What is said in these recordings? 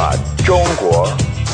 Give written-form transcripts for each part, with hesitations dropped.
查中国。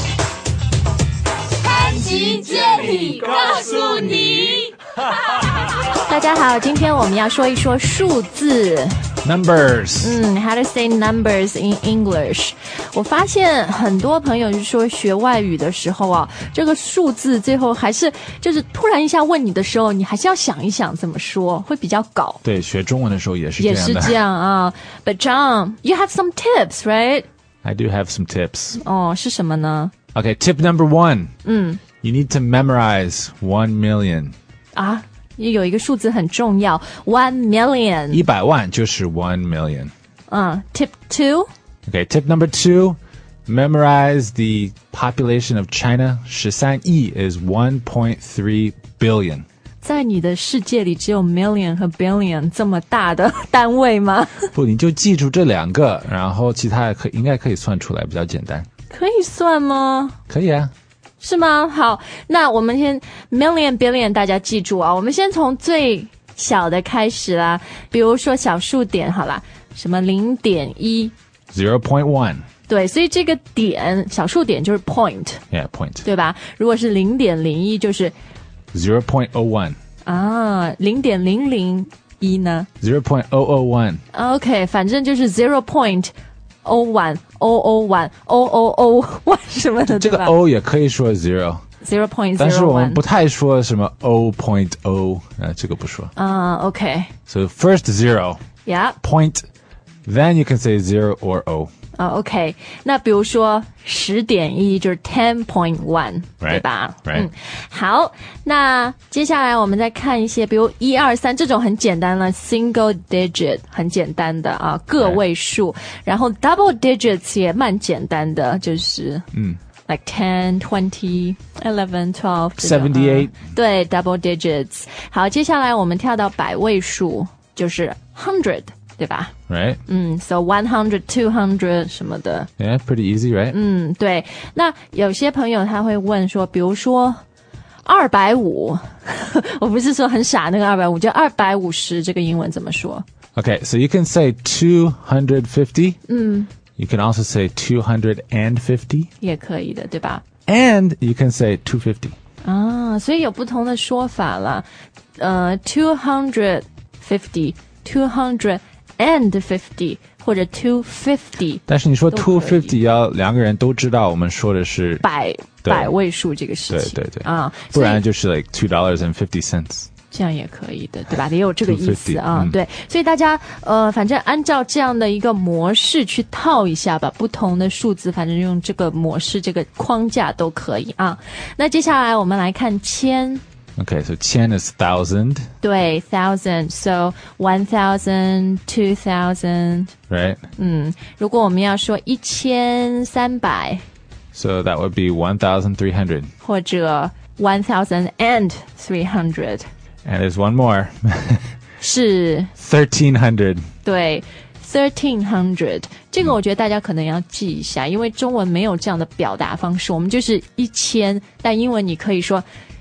潘吉接力告诉你。 大家好，今天我们要说一说数字。 Numbers. How to say numbers in English. 我发现很多朋友就说学外语的时候啊，这个数字最后还是就是突然一下问你的时候，你还是要想一想怎么说，会比较搞。 对，学中文的时候也是这样的。 也是这样啊。But John, you have some tips, right? I do have some tips. 哦，是什么呢？ Okay, tip number 1. You need to memorize 1 million. 啊，有一个数字很重要 ，1 million。 100万就是1 million. Tip 2. Okay, tip number 2. Memorize the population of China. 13亿 is 1.3 billion. 在你的世界里只有 million 和 billion 这么大的单位吗？ 不，你就记住这两个，然后其他应该可以算出来，比较简单。 可以算吗？ 可以啊。 是吗？好，那我们先 million billion 大家记住啊，我们先从最小的开始啦，比如说小数点好啦，什么 0.1 0.1. 对，所以这个点小数点就是 point. Yeah, point. 对吧？如果是 0.01 就是 0.01. 啊 0.001 呢 0.001. OK 反正就是 0.01 001 000 什么的， 这个 O 也可以说 0. 0.01， 但是我们不太说什么 0.0 这个不说。 OK. So first 0. Yeah. Point. Then you can say 0 or O. OK. 那比如说 10.1 就是 10.1 对吧 Right. 好，那接下来我们再看一些比如1、2、3这种很简单了 single digit 很简单的啊个位数，然后 double digits 也蛮简单的，就是like 10, 20, 11, 12 78. 对 double digits。 好，接下来我们跳到百位数，就是 100对吧 Right. So 100, 200什么的。 Yeah, pretty easy, right? 对。那有些朋友他会问说，比如说250我不是说很傻那个250，就250这个英文怎么说？ Okay, so you can say 250. You can also say 250. 也可以的对吧？ And you can say 250. 啊，所以有不同的说法了。250 250或者250， 但是你说都可以 250要两个人都知道我们说的是百位数这个事情。 对对对啊， 不然就是 like $2.50. 这样也可以的，对吧？也有这个意思啊。 250 对，所以大家反正按照这样的一个模式去套一下吧，不同的数字，反正用这个模式这个框架都可以啊。那接下来我们来看千。 Okay, so 10 is 1,000. 对 1,000 so 1,000 2,000 Right? 如果我们要说1300 So that would be 1,300. 或者 1,300 And there's one more. 是 1,300. 对 1,300 这个我觉得大家可能要记一下，因为中文没有这样的表达方式，我们就是1000，但英文你可以说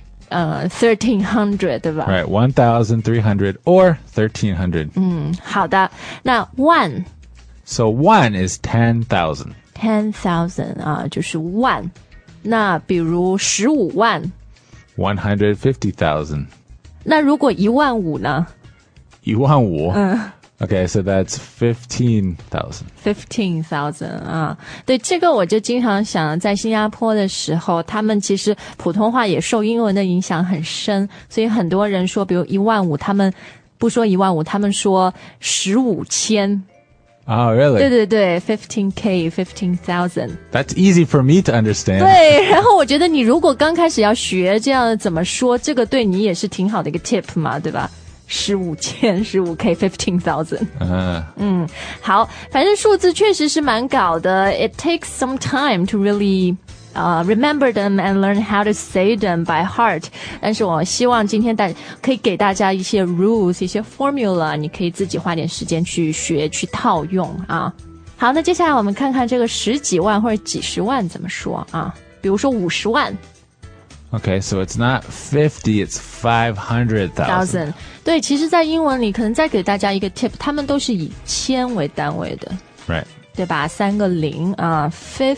1,300 对吧？ Right, 1,300 or 1,300. 好的，那万 So 1 is 10,000. 10,000 啊，就是万。那比如15万， 150,000. 那如果15000呢 15000. Okay, so that's 15,000. ？15,000啊，对，这个我就经常想，在新加坡的时候，他们其实普通话也受英文的影响很深，所以很多人说，比如15000，他们不说15000，他们说15000。 Oh, really? 对对对 15K 15,000 That's easy for me to understand. 对，然后我觉得你如果刚开始要学这样怎么说，这个对你也是挺好的一个 tip 嘛，对吧？15,000 15K 15,000好，反正数字确实是蛮搞的 It takes some time to really remember them and learn how to say them by heart 但是我希望今天可以给大家一些 rules 一些 formula 你可以自己花点时间去学去套用啊。好，那接下来我们看看这个十几万或者几十万怎么说啊，比如说50万 Okay, so it's not 50, it's 500,000. 对，其实在英文里可能再给大家一个 tip 他们都是以千为单位的 Right. 对吧？3个0啊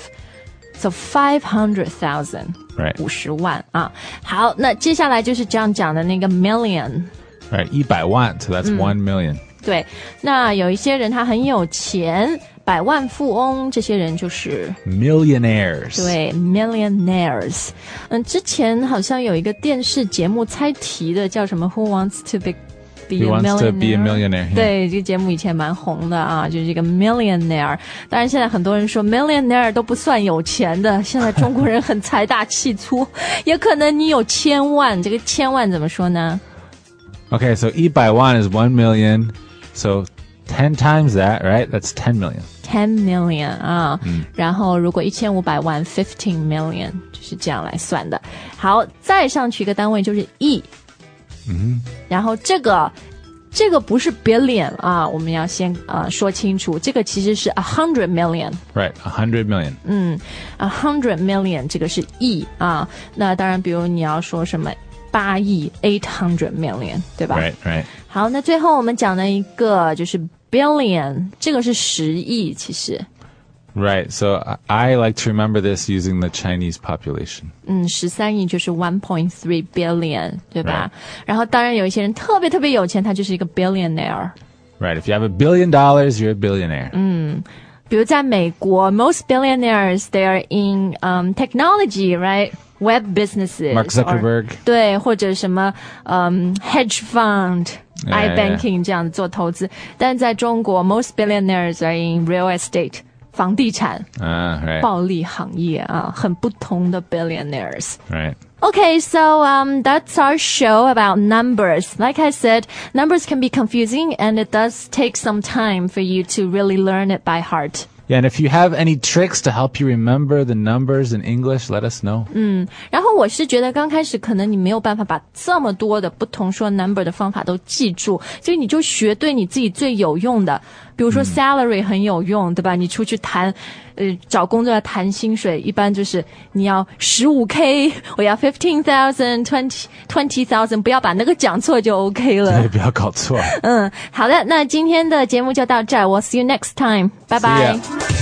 ，so 500,000 right 50万啊。好，那接下来就是这样讲的那个 million。 Right, 100万, so that's 1 million. 对，那有一些人他很有钱，百万富翁，这些人就是 millionaires. 对 millionaires。之前好像有一个电视节目猜题的，叫什么 Who Wants to Be Who wants to be a millionaire? 对，这个节目以前蛮红的啊，就是一个 millionaire。当然现在很多人说 millionaire 都不算有钱的，现在中国人很财大气粗，也可能你有千万，这个千万怎么说呢 Okay, so 100万 is 1 million. So 10 times that, right? That's 10 million. 10 million 啊，然后如果1500万15 million 就是这样来算的。好，再上去一个单位就是亿。然后这个不是 billion 啊，我们要先说清楚，这个其实是 100 million. Right, 100 million. 100 million 这个是亿啊。那当然，比如你要说什么8亿800 million， 对吧？ Right. 好，那最后我们讲的一个就是 billion， 这个是10亿，其实。 Right, so I like to remember this using the Chinese population. 13亿就是 1.3 billion， 对吧？然后当然有一些人特别特别有钱，他就是一个 billionaire。 Right, if you have $1 billion, you're a billionaire. 比如在美国 most billionaires they are in technology, right? Web businesses. Mark Zuckerberg. 对，或者什么hedge fund, iBanking 这样做投资。但在中国 most billionaires are in real estate.房地产 right. 暴利行业啊，很不同的 billionaires. Right. Okay, so that's our show about numbers. Like I said, numbers can be confusing and it does take some time for you to really learn it by heart. Yeah, and if you have any tricks to help you remember the numbers in English, let us know. 然后我是觉得刚开始可能你没有办法把这么多的不同说 number 的方法都记住，所以你就学对你自己最有用的。比如说 salary 很有用，对吧？你出去谈找工作要谈薪水，一般就是你要 15K， 我要 15,000 20,000， 不要把那个讲错就 OK 了。 对，不要搞错。 好的，那今天的节目就到这儿， We'll see you next time. Bye bye.